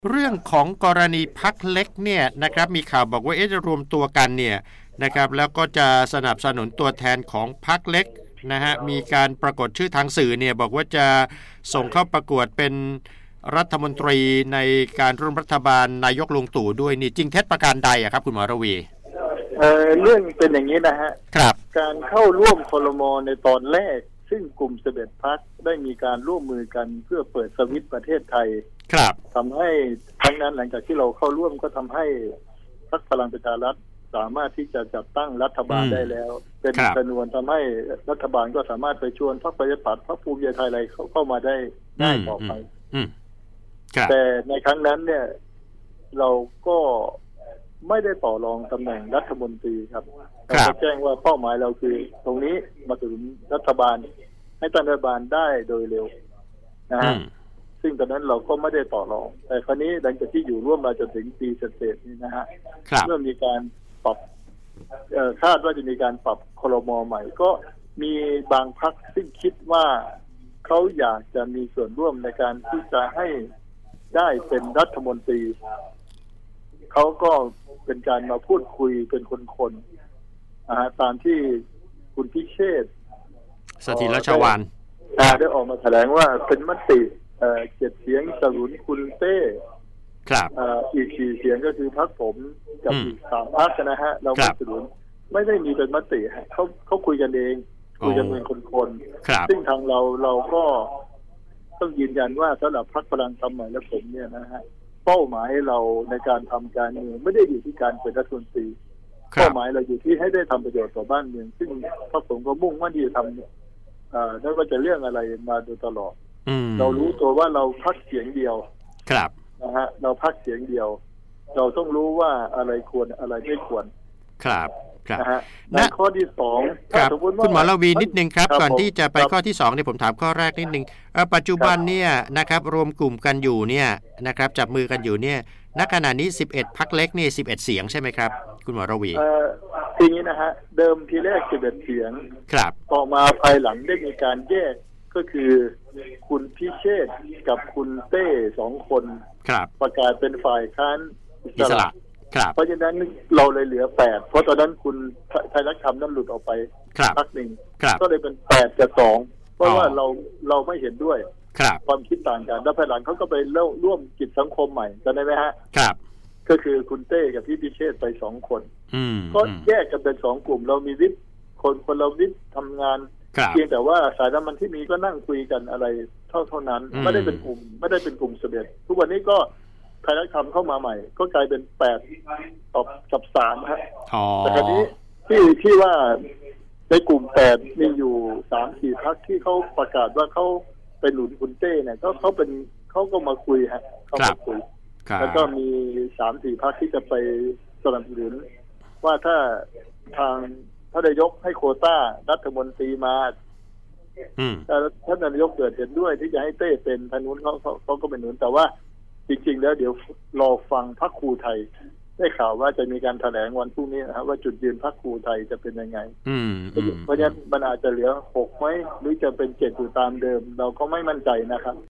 เรื่องของกรณีพรรคเล็กเนี่ยนะครับมีข่าวบอกว่าจะรวมตัวกันเนี่ยนะครับแล้วก็จะสนับสนุนตัวแทนของพรรคเล็กนะฮะมีการปรากฏชื่อทางสื่อเนี่ยบอกว่าจะส่งเข้าประกวดเป็นรัฐมนตรีในการร่วมรัฐบาลนายกลุงตู่ด้วยนี่จริงเท็จประการใดอะครับคุณหมอระวีเรื่องเป็นอย่างนี้นะฮะครับการเข้าร่วมครม.ในตอนแรกซึ่งกลุ่ม11 พรรคได้มีการร่วมมือกันเพื่อเปิดสวิตช์ประเทศไทยครับทำให้ทั้งนั้นหลังจากที่เราเข้าร่วมก็ทำให้พรรคพลังประชารัฐสามารถที่จะจัดตั้งรัฐบาลได้แล้วเป็นจำนวนทำให้รัฐบาลก็สามารถไปชวนพรรคประชาธิปัตย์พรรคภูมิใจไทยอะไรเข้ามาได้ง่ายต่อไปแต่ในครั้งนั้นเนี่ยเราก็ไม่ได้ต่อรองตำแหน่งรัฐมนตรีครับเราก็แจ้งว่าเป้าหมายเราคือตรงนี้มาถึงรัฐบาลให้ตั้งรัฐบาลได้โดยเร็วนะฮะซึ่งตอนนั้นเราก็ไม่ได้ต่อรองแต่คราวนี้หลังจากที่อยู่ร่วมมาจนถึงปีเศษๆนี่นะฮะเมื่อมีการปรับคาดว่าจะมีการปรับครม.ใหม่ก็มีบางพรรคซึ่งคิดว่าเขาอยากจะมีส่วนร่วมในการที่จะให้ได้เป็นรัฐมนตรีเขาก็เป็นการมาพูดคุยเป็นคนๆตามที่คุณพิเชษฐ์สถิรชวาลได้ออกมาแถลงว่าเป็นมติ7 เสียงสนับสนุนคุณเต้ครับอีก4 เสียงก็คือพรรคผมกับอีก3 พรรคนะฮะเราไม่สนับสนุนไม่ได้มีเป็นมติเขาคุยกันเองคุยกันเป็นคนๆซึ่งทางเราก็ต้องยืนยันว่าสำหรับพรรคพลังธรรมใหม่และผมเนี่ยนะฮะเป้าหมายเราในการทำการเมืองไม่ได้อยู่ที่การเป็นรัฐมนตรีเป้าหมายเราอยู่ที่ให้ได้ทำประโยชน์ต่อบ้านเมืองซึ่งพรรคผมก็มุ่งมั่นที่จะทำไม่ว่าจะเรื่องอะไรมาโดยตลอดเรารู้ตัวว่าเราพรรคเสียงเดียวครับนะฮะเราพรรคเสียงเดียวเราต้องรู้ว่าอะไรควรอะไรไม่ควรครับนะฮะในข้อที่2 ครับคุณหมอระวีนิดนึงครับก่อนที่จะไปข้อที่2เนี่ยผมถามข้อแรกนิดนึงปัจจุบันเนี่ยนะครับรวมกลุ่มกันอยู่เนี่ยนะครับจับมือกันอยู่เนี่ยณขณะนี้11 พรรคเล็กนี่11 เสียงใช่ไหมครับคุณหมอระวีทีนี้นะฮะเดิมทีแรก11 เสียงครับต่อมาภายหลังได้มีการแยกก็คือคุณพิเชษฐ์กับคุณเต้2 คนประกาศเป็นฝ่ายค้านอิสระเพราะฉะนั้นเราเลยเหลือ8เพราะตอนนั้นคุณไทยรักธรรมนั้นหลุดออกไปพรรคหนึ่งก็เลยเป็น8 กับ 2เพราะว่าเราไม่เห็นด้วยความคิดต่างกันแล้วภายหลังเขาก็ไปร่วมกิจสังคมใหม่จำได้ไหมฮะก็คือคุณเต้กับพี่พิเชษฐ์ไป2 คนก็แยกกันเป็น2 กลุ่มเรามีวิปคนเราวิปทำงานเพียงแต่ว่าสายน้ำมันที่มีก็นั่งคุยกันอะไรเท่านั้นไม่ได้เป็นกลุ่ม11ทุกวันนี้ก็ไทยรัฐธรรมเข้ามาใหม่ก็กลายเป็น8 ต่อกับ3ฮะแต่คราวนี้ที่ว่าในกลุ่ม8มีอยู่ 3-4 พรรคที่เขาประกาศว่าเขาเป็นหนุนคุณเต้เนี่ยเขาก็มาคุยฮะเขามาคุยแล้วก็มี 3-4 พรรคที่จะไปสนับสนุนว่าถ้าทางท่านนายกให้โควต้ารัฐมนตรีมาแต่ท่านนายกเกิดเห็นด้วยที่จะให้เต้เป็นทางนู้นเขาก็เป็นหนุนแต่ว่าจริงๆแล้วเดี๋ยวรอฟังพรรคครูไทยได้ข่าวว่าจะมีการแถลงวันพรุ่งนี้นะครับว่าจุดยืนพรรคครูไทยจะเป็นยังไงเพราะฉะนั้นมันอาจจะเหลือ6ไหมหรือจะเป็น7อยู่ตามเดิมเราก็ไม่มั่นใจนะครับ